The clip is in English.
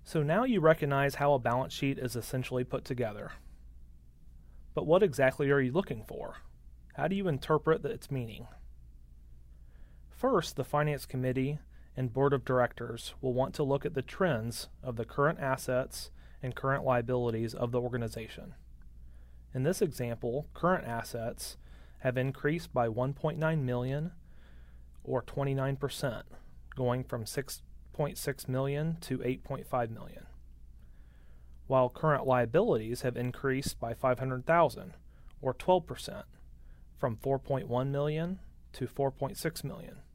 So now you recognize how a balance sheet is essentially put together. But what exactly are you looking for? How do you interpret its meaning? First, the Finance Committee and Board of Directors will want to look at the trends of the current assets and current liabilities of the organization. In this example, current assets have increased by $1.9 million or 29%, going from $6.6 million to $8.5 million, while current liabilities have increased by $500,000 or 12%, from $4.1 million to $4.6 million.